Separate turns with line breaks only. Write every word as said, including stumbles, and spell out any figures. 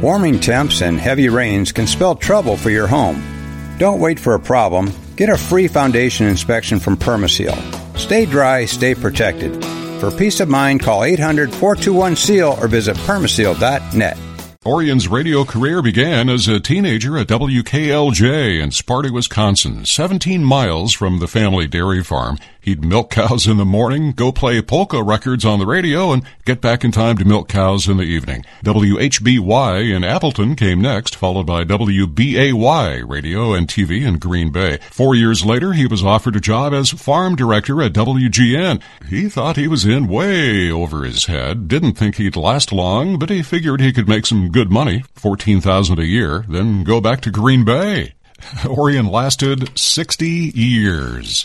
Warming temps and heavy rains can spell trouble for your home. Don't wait for a problem. Get a free foundation inspection from Permaseal. Stay dry, stay protected. For peace of mind, call eight hundred, four two one, S E A L or visit permaseal dot net.
Orion's radio career began as a teenager at W K L J in Sparta, Wisconsin, seventeen miles from the family dairy farm. He'd milk cows in the morning, go play polka records on the radio, and get back in time to milk cows in the evening. W H B Y in Appleton came next, followed by W B A Y radio and T V in Green Bay. Four years later, he was offered a job as farm director at W G N. He thought he was in way over his head, didn't think he'd last long, but he figured he could make some good money, fourteen thousand dollars a year, then go back to Green Bay. Orion lasted sixty years.